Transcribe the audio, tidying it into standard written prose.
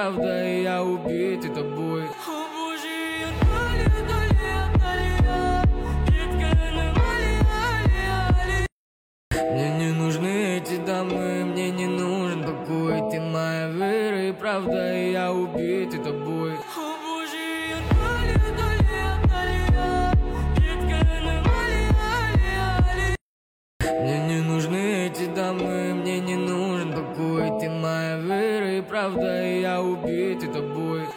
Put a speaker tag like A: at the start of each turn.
A: правда, и я убитый тобой. Мне не нужны эти дамы, мне не нужен покой. Ты моя вера и правда, и я убитый тобой. Мне не нужны эти дамы, мне не нужен покой. Ты моя вера и правда, и я убитый тобой.